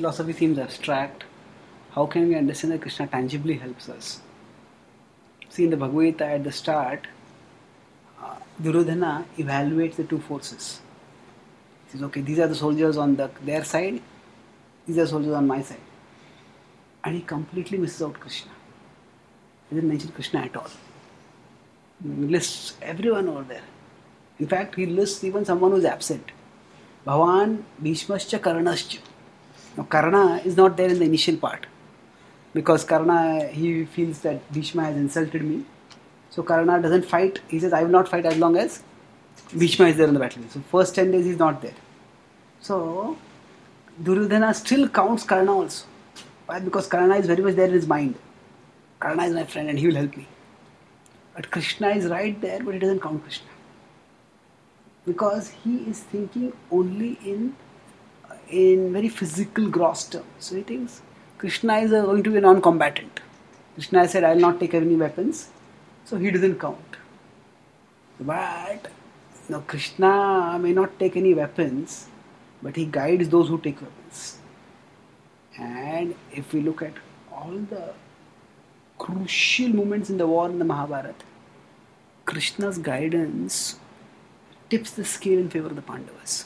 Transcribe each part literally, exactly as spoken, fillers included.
philosophy seems abstract. How can we understand that Krishna tangibly helps us? See, in the Bhagavad Gita at the start, uh, Duryodhana evaluates the two forces. He says, okay, these are the soldiers on the, their side, these are soldiers on my side. And he completely misses out Krishna. He doesn't mention Krishna at all. He lists everyone over there. In fact, he lists even someone who is absent. Bhavan, Bhishmascha, Karnascha. Now, Karna is not there in the initial part. Because Karna, he feels that Bhishma has insulted me. So Karna doesn't fight. He says, I will not fight as long as Bhishma is there in the battlefield. So first ten days he is not there. So Duryodhana still counts Karna also. Why? Because Karna is very much there in his mind. Karna is my friend and he will help me. But Krishna is right there, but he doesn't count Krishna. Because he is thinking only in, in very physical gross terms. So he thinks Krishna is a, going to be a non-combatant. Krishna said, I will not take any weapons. So he doesn't count. But you know, Krishna may not take any weapons, but he guides those who take weapons. And if we look at all the crucial moments in the war in the Mahabharata, Krishna's guidance tips the scale in favor of the Pandavas.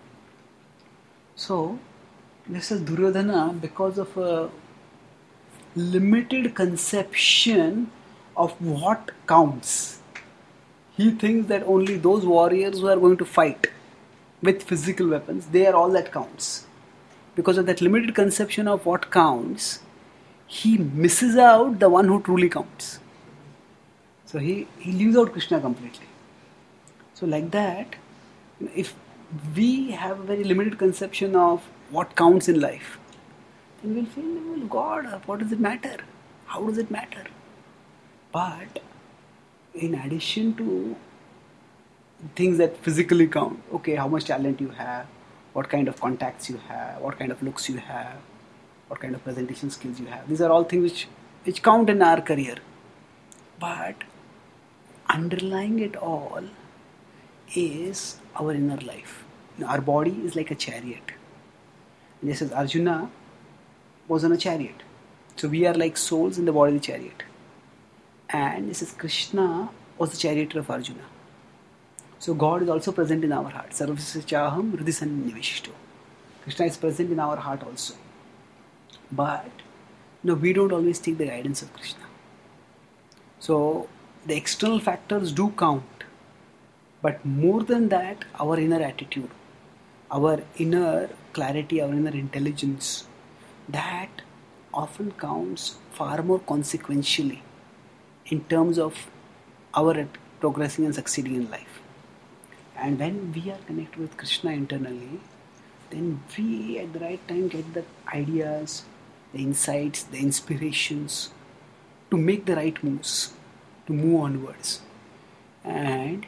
So, this is Duryodhana because of a limited conception of what counts. He thinks that only those warriors who are going to fight with physical weapons, they are all that counts. Because of that limited conception of what counts, he misses out the one who truly counts. So he, he leaves out Krishna completely. So like that, if we have a very limited conception of what counts in life, then we'll feel, well, God, what does it matter? How does it matter? But in addition to things that physically count, okay, how much talent you have, what kind of contacts you have, what kind of looks you have, what kind of presentation skills you have. These are all things which, which count in our career. But underlying it all is our inner life. You know, our body is like a chariot. And just as Arjuna was on a chariot. So we are like souls in the body of the chariot. And this is Krishna was the charioteer of Arjuna. So God is also present in our heart. Sarvasya chaham hridisanivishto. Krishna is present in our heart also. But no, we don't always take the guidance of Krishna. So the external factors do count. But more than that, our inner attitude, our inner clarity, our inner intelligence, that often counts far more consequentially in terms of our progressing and succeeding in life. And when we are connected with Krishna internally, then we at the right time get the ideas, the insights, the inspirations to make the right moves, to move onwards. And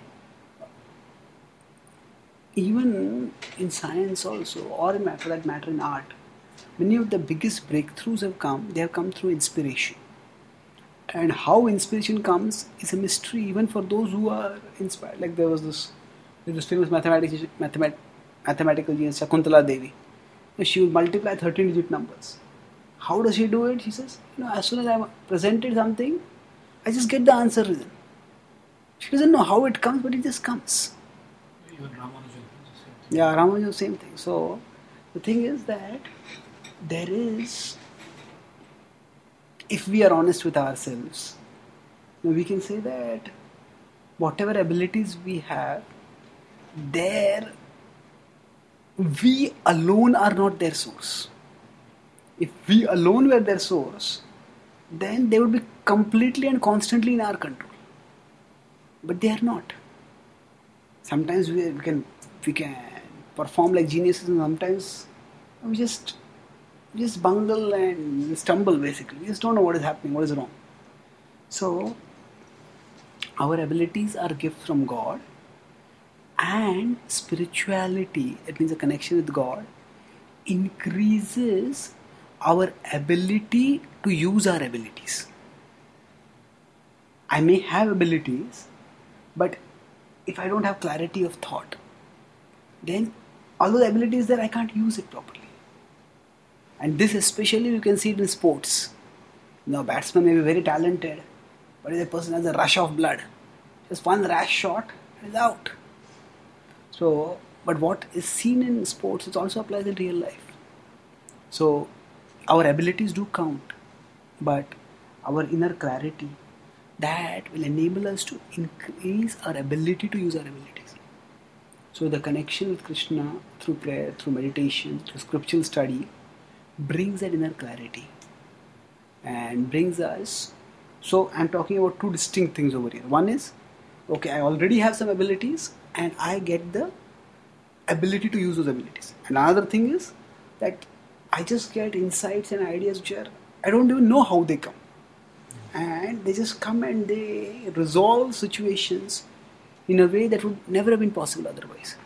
even in science also, or in for that matter in art, many of the biggest breakthroughs have come, they have come through inspiration. And how inspiration comes is a mystery even for those who are inspired. Like there was this, there was famous mathematics, mathemat, mathematical genius, Shakuntala Devi. She would multiply thirteen digit numbers. How does she do it? She says, you know, as soon as I presented something, I just get the answer written. She doesn't know how it comes, but it just comes. Even Ramanujan. Yeah, Ramanujan, same thing. So, the thing is that there is, if we are honest with ourselves, we can say that whatever abilities we have, there, we alone are not their source. If we alone were their source, then they would be completely and constantly in our control. But they are not. Sometimes we can we can perform like geniuses, and sometimes we just we just bungle and stumble basically. We just don't know what is happening, what is wrong. So our abilities are gifts from God, and spirituality, that means a connection with God, increases our ability to use our abilities. I may have abilities, but if I don't have clarity of thought, then although the ability is there, I can't use it properly. And this especially you can see it in sports. Now batsman may be very talented, but if a person has a rush of blood, just one rash shot is out. So, but what is seen in sports, it also applies in real life. So, our abilities do count, but our inner clarity, that will enable us to increase our ability to use our abilities. So, the connection with Krishna through prayer, through meditation, through scriptural study, brings that inner clarity and brings us. So, I'm talking about two distinct things over here. One is, okay, I already have some abilities and I get the ability to use those abilities. And another thing is that I just get insights and ideas which are, I don't even know how they come. And they just come and they resolve situations in a way that would never have been possible otherwise.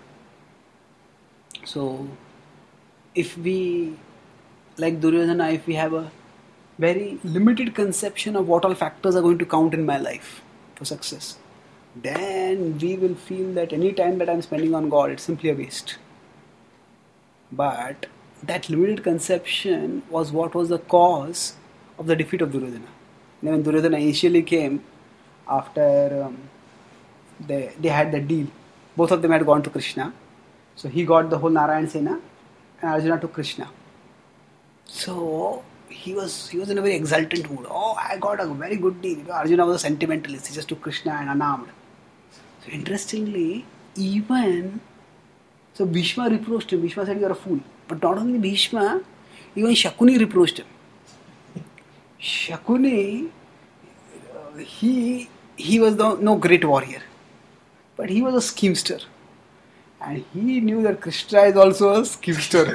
So, if we, like Duryodhana, if we have a very limited conception of what all factors are going to count in my life for success, then we will feel that any time that I'm spending on God, it's simply a waste. But that limited conception was what was the cause of the defeat of Duryodhana. Now, when Duryodhana initially came, after um, they, they had the deal, both of them had gone to Krishna. So he got the whole Narayan Sena and Arjuna to Krishna. So he was he was in a very exultant mood. Oh, I got a very good deal. Arjuna was a sentimentalist. He just took Krishna and unarmed. So interestingly, even so Bhishma reproached him. Bhishma said, "You are a fool." But not only Bhishma, even Shakuni reproached him. Shakuni, uh, he he was the, no great warrior, but he was a schemester, and he knew that Krishna is also a schemester.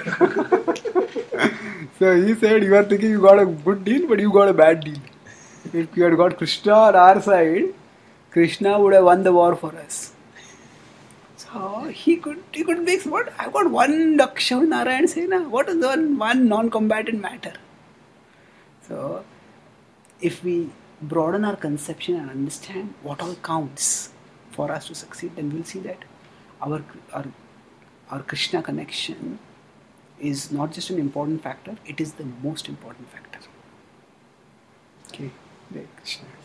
So he said, "You are thinking you got a good deal, but you got a bad deal. If you had got Krishna on our side, Krishna would have won the war for us." So he could he could make what? I got one Daksha Narayan Sena. What is one one non-combatant matter? So if we broaden our conception and understand what all counts for us to succeed, then we'll see that our our our Krishna connection is not just an important factor; it is the most important factor. Okay, Hare Krishna.